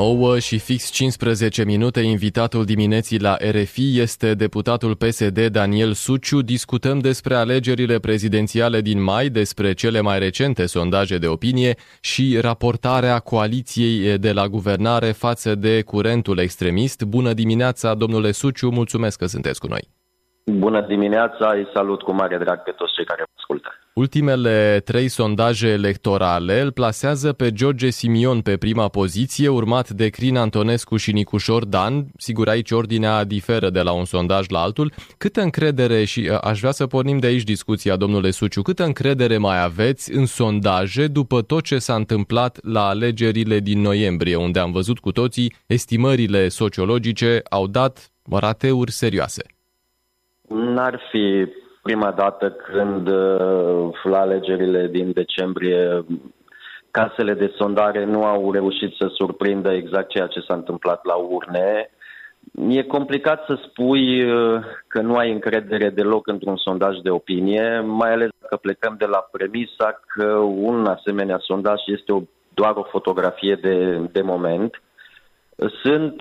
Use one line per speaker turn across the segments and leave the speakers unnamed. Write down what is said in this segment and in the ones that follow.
9 și fix 15 minute, invitatul dimineții la RFI este deputatul PSD Daniel Suciu. Discutăm despre alegerile prezidențiale din mai, despre cele mai recente sondaje de opinie și raportarea coaliției de la guvernare față de curentul extremist. Bună dimineața, domnule Suciu, mulțumesc că sunteți cu noi.
Bună dimineața, îi salut cu mare drag pe toți cei care mă ascultă.
Ultimele 3 sondaje electorale îl plasează pe George Simion pe prima poziție, urmat de Crin Antonescu și Nicușor Dan. Sigur, aici ordinea diferă de la un sondaj la altul. Câtă încredere, și aș vrea să pornim de aici discuția, domnule Suciu, câtă încredere mai aveți în sondaje după tot ce s-a întâmplat la alegerile din noiembrie, unde am văzut cu toții estimările sociologice au dat rateuri serioase?
N-ar fi prima dată când la alegerile din decembrie casele de sondare nu au reușit să surprindă exact ceea ce s-a întâmplat la urne. E complicat să spui că nu ai încredere deloc într-un sondaj de opinie, mai ales că plecăm de la premisa că un asemenea sondaj este doar o fotografie de moment. Sunt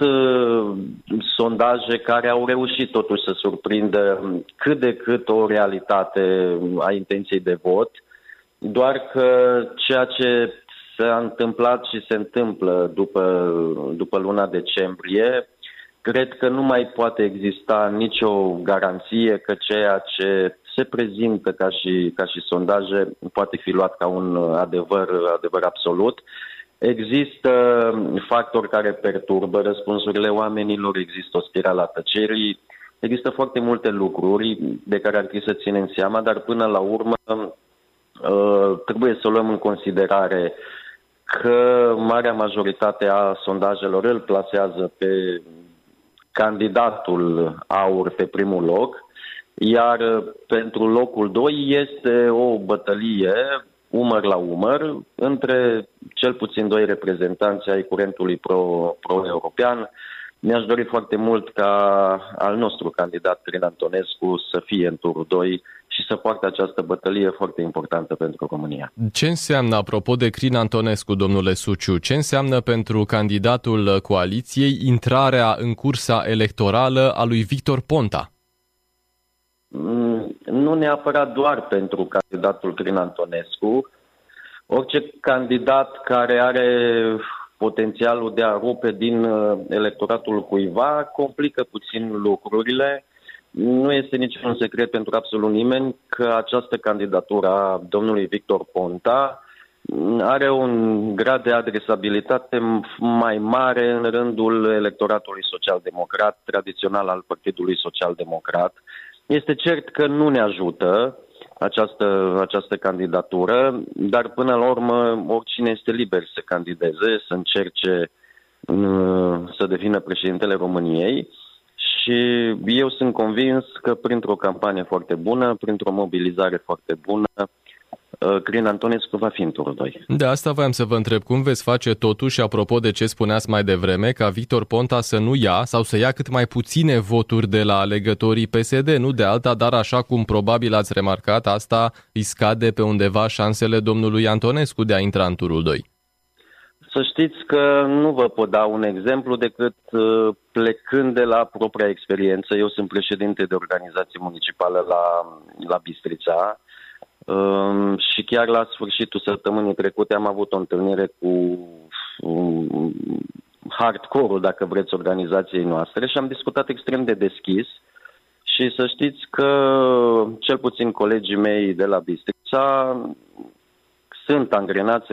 sondaje care au reușit totuși să surprindă cât de cât o realitate a intenției de vot, doar că ceea ce s-a întâmplat și se întâmplă după luna decembrie, cred că nu mai poate exista nicio garanție că ceea ce se prezintă ca și sondaje poate fi luat ca un adevăr absolut. Există factori care perturbă răspunsurile oamenilor, există o spirală a tăcerii, există foarte multe lucruri de care ar trebui să ținem seama, dar până la urmă trebuie să luăm în considerare că marea majoritate a sondajelor îl plasează pe candidatul AUR pe primul loc, iar pentru locul 2 este o bătălie umăr la umăr între cel puțin 2 reprezentanți ai curentului pro-european. Mi-aș dori foarte mult ca al nostru candidat, Crin Antonescu, să fie în turul 2 și să poartă această bătălie foarte importantă pentru România.
Ce înseamnă, apropo de Crin Antonescu, domnule Suciu, ce înseamnă pentru candidatul coaliției intrarea în cursa electorală a lui Victor Ponta?
Nu neapărat doar pentru candidatul Crin Antonescu. Orice candidat care are potențialul de a rupe din electoratul cuiva complică puțin lucrurile. Nu este niciun secret pentru absolut nimeni că această candidatură a domnului Victor Ponta are un grad de adresabilitate mai mare în rândul electoratului social-democrat, tradițional al Partidului Social-Democrat. Este cert că nu ne ajută această candidatură, dar până la urmă oricine este liber să candideze, să încerce să devină președintele României și eu sunt convins că printr-o campanie foarte bună, printr-o mobilizare foarte bună, Crin Antonescu va fi în turul 2.
De asta voiam să vă întreb, cum veți face totuși, apropo de ce spuneați mai devreme, ca Victor Ponta să nu ia sau să ia cât mai puține voturi de la alegătorii PSD, nu de alta, dar așa cum probabil ați remarcat, asta îi scade pe undeva șansele domnului Antonescu de a intra în turul 2.
Să știți că nu vă pot da un exemplu decât plecând de la propria experiență. Eu sunt președinte de organizație municipală la Bistrița. Și chiar la sfârșitul săptămânii trecute am avut o întâlnire cu hardcore-ul, dacă vreți, organizației noastre și am discutat extrem de deschis și să știți că cel puțin colegii mei de la Bistrița sunt angrenați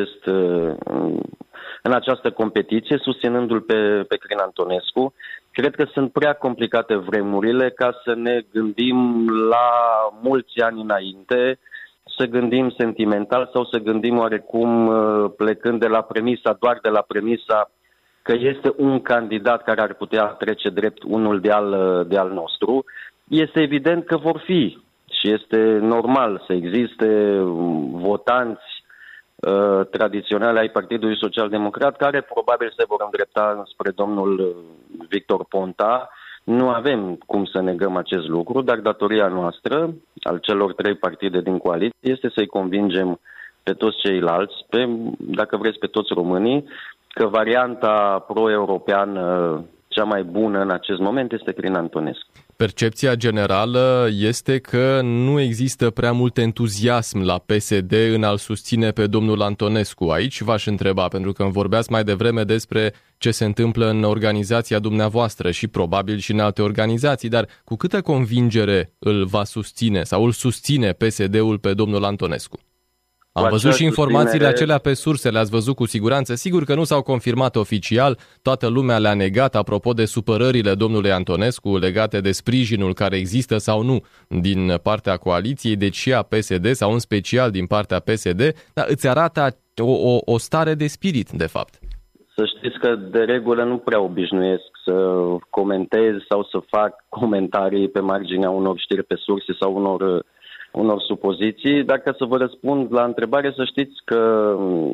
în această competiție, susținându-l pe Crin Antonescu. Cred că sunt prea complicate vremurile ca să ne gândim la mulți ani înainte, să gândim sentimental sau să gândim oarecum plecând doar de la premisa că este un candidat care ar putea trece drept unul de al nostru. Este evident că vor fi și este normal să existe votanți tradiționale ai Partidului Social-Democrat care probabil se vor îndrepta spre domnul Victor Ponta. Nu avem cum să negăm acest lucru, dar datoria noastră, al celor 3 partide din coaliție, este să-i convingem pe toți ceilalți, dacă vreți pe toți românii, că varianta pro-europeană cea mai bună în acest moment este Crin Antonescu.
Percepția generală este că nu există prea mult entuziasm la PSD în a-l susține pe domnul Antonescu. Aici v-aș întreba, pentru că îmi vorbeați mai devreme despre ce se întâmplă în organizația dumneavoastră și probabil și în alte organizații, dar cu câtă convingere îl va susține sau îl susține PSD-ul pe domnul Antonescu? Am văzut și informațiile acelea pe surse, le-ați văzut cu siguranță. Sigur că nu s-au confirmat oficial, toată lumea le-a negat apropo de supărările domnului Antonescu legate de sprijinul care există sau nu din partea coaliției, deci și a PSD sau în special din partea PSD, dar îți arată o stare de spirit, de fapt.
Să știți că de regulă nu prea obișnuiesc să comentez sau să fac comentarii pe marginea unor știri pe surse sau unor supoziții, dar ca să vă răspund la întrebare, să știți că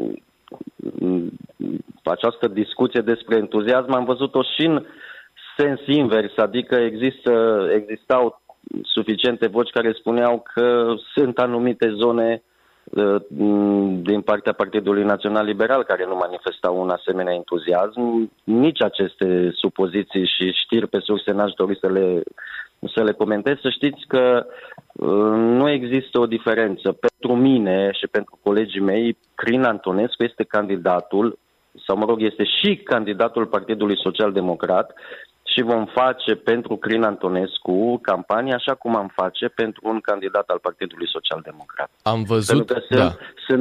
această discuție despre entuziasm am văzut-o și în sens invers, adică existau suficiente voci care spuneau că sunt anumite zone din partea Partidului Național Liberal care nu manifestau un asemenea entuziasm. Nici aceste supoziții și știri pe surse n-aș dori să le comentez. Să știți că nu există o diferență. Pentru mine și pentru colegii mei, Crin Antonescu este candidatul, sau mă rog, este și candidatul Partidului Social Democrat și vom face pentru Crin Antonescu campanie așa cum am face pentru un candidat al Partidului Social Democrat.
Am văzut,
că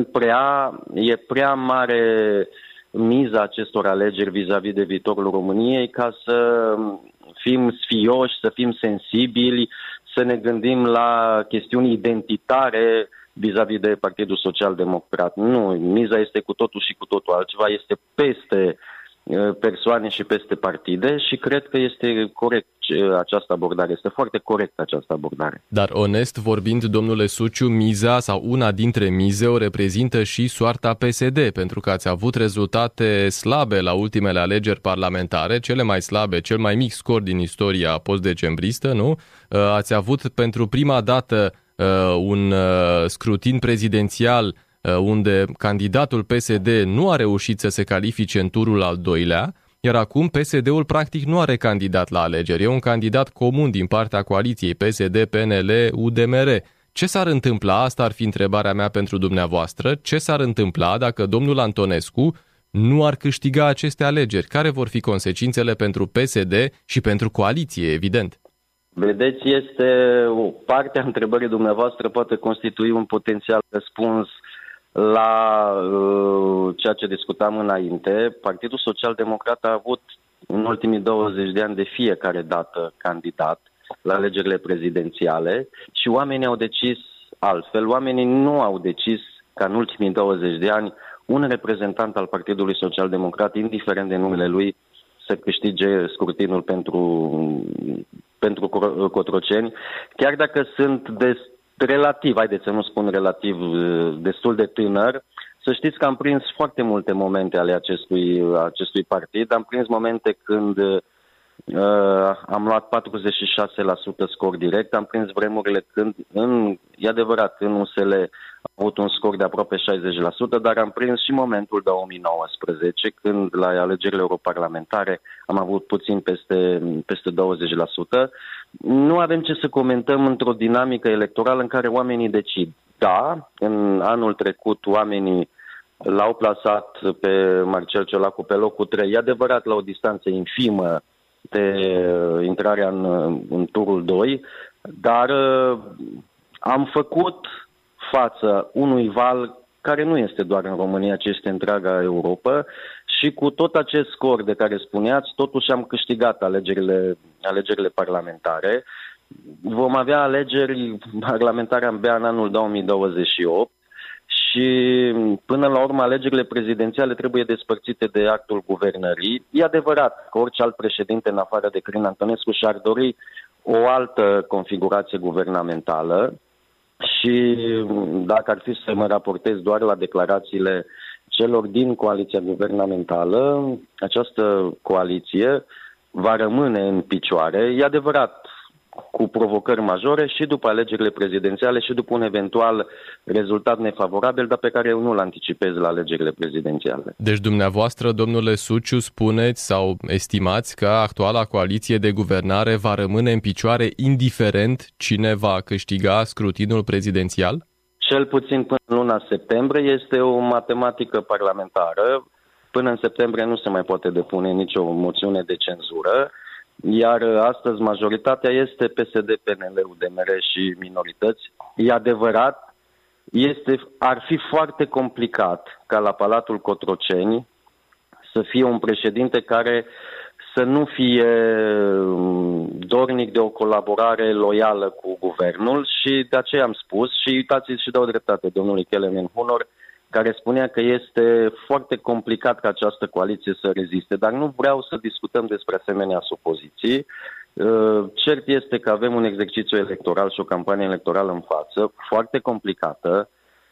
e prea mare miza acestor alegeri vis-a-vis de viitorul României ca să fim sfioși, să fim sensibili, să ne gândim la chestiuni identitare vis-a-vis de Partidul Social Democrat. Nu, miza este cu totul și cu totul altceva, este peste persoane și peste partide și cred că este corect această abordare, este foarte corectă această abordare.
Dar onest vorbind, domnule Suciu, miza sau una dintre mize o reprezintă și soarta PSD, pentru că ați avut rezultate slabe la ultimele alegeri parlamentare, cele mai slabe, cel mai mic scor din istoria post-decembristă, nu? Ați avut pentru prima dată un scrutin prezidențial unde candidatul PSD nu a reușit să se califice în turul al doilea, iar acum PSD-ul practic nu are candidat la alegeri. E un candidat comun din partea coaliției PSD, PNL, UDMR. Ce s-ar întâmpla, asta ar fi întrebarea mea pentru dumneavoastră, ce s-ar întâmpla dacă domnul Antonescu nu ar câștiga aceste alegeri? Care vor fi consecințele pentru PSD și pentru coaliție, evident?
Vedeți, o parte a întrebării dumneavoastră poate constitui un potențial răspuns la ceea ce discutam înainte. Partidul Social Democrat a avut în ultimii 20 de ani de fiecare dată candidat la alegerile prezidențiale și oamenii au decis altfel. Oamenii nu au decis ca în ultimii 20 de ani un reprezentant al Partidului Social Democrat, indiferent de numele lui, să câștige scrutinul pentru Cotroceni, chiar dacă sunt relativ, haideți să nu spun relativ, destul de tânăr. Să știți că am prins foarte multe momente ale acestui partid. Am prins momente când am luat 46% scor direct. Am prins vremurile când, e adevărat, în USL a avut un scor de aproape 60%, dar am prins și momentul 2019, când la alegerile europarlamentare am avut puțin peste 20%. Nu avem ce să comentăm într-o dinamică electorală în care oamenii decid. Da, în anul trecut oamenii l-au plasat pe Marcel Ciolacu pe locul 3, e adevărat la o distanță infimă de intrarea în turul 2, dar am făcut față unui val care nu este doar în România, ci este întreaga Europa și cu tot acest scor de care spuneați, totuși am câștigat alegerile parlamentare. Vom avea alegeri parlamentare abia în anul 2028 și până la urmă alegerile prezidențiale trebuie despărțite de actul guvernării. E adevărat că orice alt președinte în afară de Crin Antonescu și-ar dori o altă configurație guvernamentală și dacă ar fi să mă raportez doar la declarațiile celor din coaliția guvernamentală, această coaliție va rămâne în picioare. E adevărat, cu provocări majore și după alegerile prezidențiale și după un eventual rezultat nefavorabil, dar pe care eu nu-l anticipez la alegerile prezidențiale.
Deci dumneavoastră, domnule Suciu, spuneți sau estimați că actuala coaliție de guvernare va rămâne în picioare indiferent cine va câștiga scrutinul prezidențial?
Cel puțin până în luna septembrie este o matematică parlamentară. Până în septembrie nu se mai poate depune nicio moțiune de cenzură, iar astăzi majoritatea este PSD, PNL, UDMR și minorități. E adevărat, ar fi foarte complicat ca la Palatul Cotroceni să fie un președinte care să nu fie dornic de o colaborare loială cu guvernul și de aceea am spus și uitați-ți și dau dreptate domnului Kelemen Hunor, care spunea că este foarte complicat ca această coaliție să reziste, dar nu vreau să discutăm despre asemenea supoziții. Cert este că avem un exercițiu electoral și o campanie electorală în față, foarte complicată,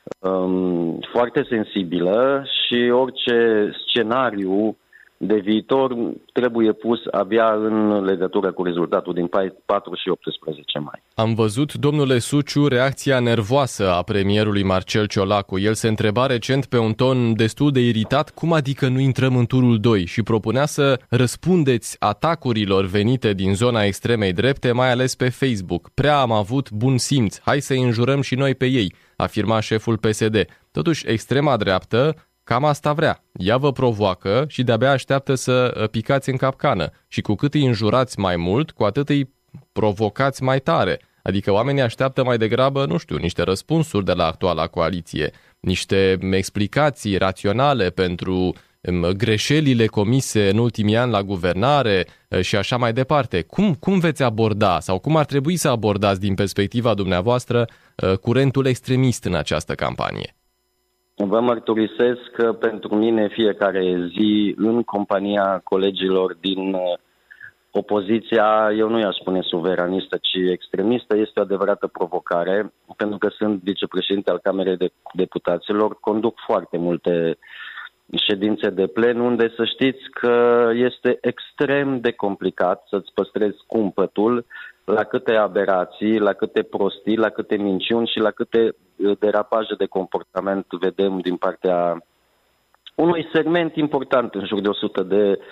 foarte sensibilă și orice scenariu de viitor trebuie pus abia în legătură cu rezultatul din 4 și 18 mai.
Am văzut, domnule Suciu, reacția nervoasă a premierului Marcel Ciolacu. El se întreba recent pe un ton destul de iritat cum adică nu intrăm în turul 2 și propunea să răspundeți atacurilor venite din zona extremei drepte, mai ales pe Facebook. Prea am avut bun simț, hai să-i înjurăm și noi pe ei, afirma șeful PSD. Totuși, extrema dreaptă cam asta vrea. Ea vă provoacă și de-abia așteaptă să picați în capcană. Și cu cât îi înjurați mai mult, cu atât îi provocați mai tare. Adică oamenii așteaptă mai degrabă, nu știu, niște răspunsuri de la actuala coaliție, niște explicații raționale pentru greșelile comise în ultimii ani la guvernare și așa mai departe. Cum veți aborda sau cum ar trebui să abordați din perspectiva dumneavoastră curentul extremist în această campanie?
Vă mărturisesc că pentru mine fiecare zi în compania colegilor din opoziția, eu nu i-aș spune suveranistă, ci extremistă, este o adevărată provocare, pentru că sunt vicepreședinte al Camerei Deputaților, conduc foarte multe ședințe de plen, unde să știți că este extrem de complicat să-ți păstrezi cumpătul la câte aberații, la câte prostii, la câte minciuni și la câte derapaje de comportament vedem din partea unui segment important, în jur de 100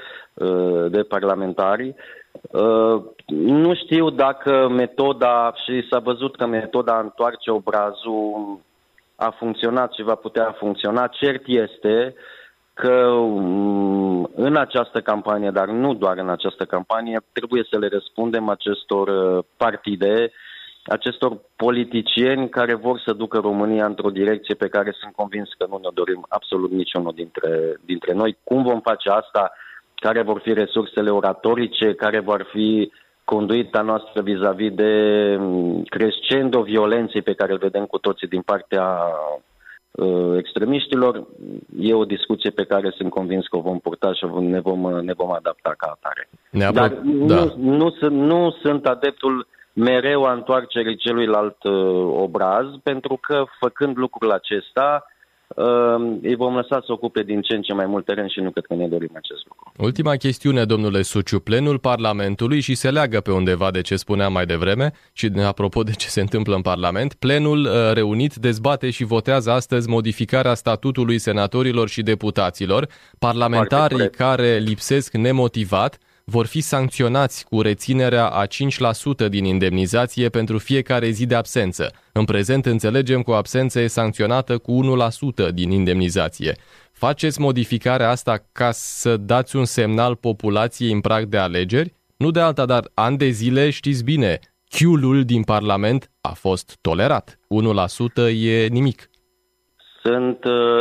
de parlamentari. Nu știu dacă metoda, și s-a văzut că metoda întoarce obrazul a funcționat și va putea funcționa. Cert este că în această campanie, dar nu doar în această campanie, trebuie să le răspundem acestor partide, acestor politicieni care vor să ducă România într-o direcție pe care sunt convins că nu ne dorim absolut niciunul dintre noi. Cum vom face asta? Care vor fi resursele oratorice? Care vor fi conduita noastră vis-a-vis de crescendo violenței pe care îl vedem cu toții din partea extremiștilor? E o discuție pe care sunt convins că o vom purta și ne vom adapta ca atare. Dar nu sunt adeptul mereu a întoarcerii celuilalt obraz, pentru că făcând lucrul acesta îi vom lăsa să ocupe din ce în ce mai mult teren și nu cred că ne dorim acest lucru.
Ultima chestiune, domnule Suciu, plenul Parlamentului, și se leagă pe undeva de ce spuneam mai devreme și apropo de ce se întâmplă în Parlament, plenul reunit dezbate și votează astăzi modificarea statutului senatorilor și deputaților. Parlamentarii care lipsesc nemotivat vor fi sancționați cu reținerea a 5% din indemnizație pentru fiecare zi de absență. În prezent înțelegem că o absență e sancționată cu 1% din indemnizație. Faceți modificarea asta ca să dați un semnal populației în prag de alegeri? Nu de alta, dar ani de zile, știți bine, chiulul din Parlament a fost tolerat. 1% e nimic.
Sunt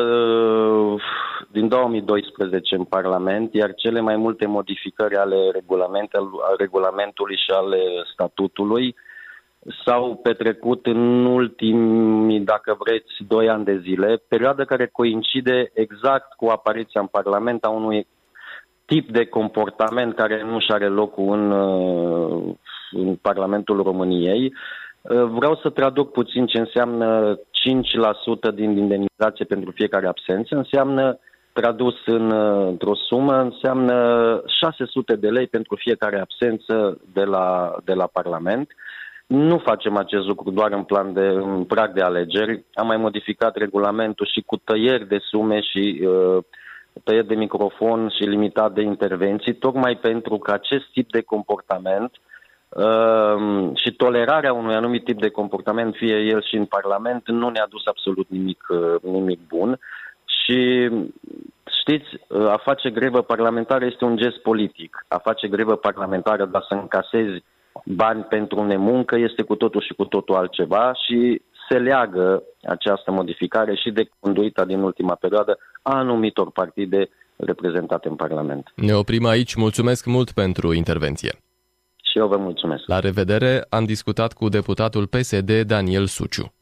din 2012 în Parlament, iar cele mai multe modificări ale regulamentului și ale statutului s-au petrecut în ultimii, dacă vreți, 2 ani de zile, perioadă care coincide exact cu apariția în Parlament a unui tip de comportament care nu și are locul în Parlamentul României. Vreau să traduc puțin ce înseamnă 5% din indemnizație pentru fiecare absență. Înseamnă tradus într-o sumă, înseamnă 600 de lei pentru fiecare absență de la Parlament. Nu facem acest lucru doar în prag de alegeri. Am mai modificat regulamentul și cu tăieri de sume și tăieri de microfon și limitat de intervenții, tocmai pentru că acest tip de comportament și tolerarea unui anumit tip de comportament, fie el și în Parlament, nu ne-a dus absolut nimic bun. Și știți, a face grevă parlamentară este un gest politic. A face grevă parlamentară, dar să încasezi bani pentru nemuncă, este cu totul și cu totul altceva și se leagă această modificare și de conduita din ultima perioadă a anumitor partide reprezentate în Parlament.
Ne oprim aici. Mulțumesc mult pentru intervenție.
Și eu vă mulțumesc.
La revedere. Am discutat cu deputatul PSD Daniel Suciu.